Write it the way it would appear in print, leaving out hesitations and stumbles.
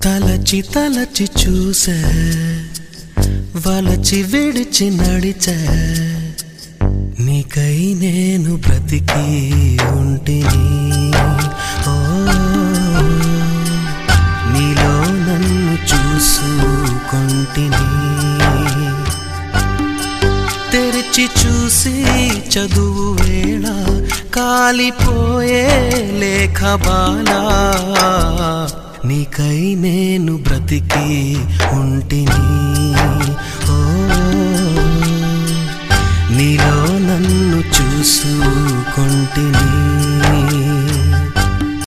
తలచి తలచి చూసే వలచి విడిచి నడిచే నీకై నేను బ్రతికి ఉంటిని. ఓ నీలో నన్ను చూసుకొంటిని. తెరిచి చూసి చదువు వేళ కాలిపోయే లేఖ బాలా నీకై నేను బ్రతికి ఉంటిని. ఓ నీలో నన్ను చూసుకొంటిని.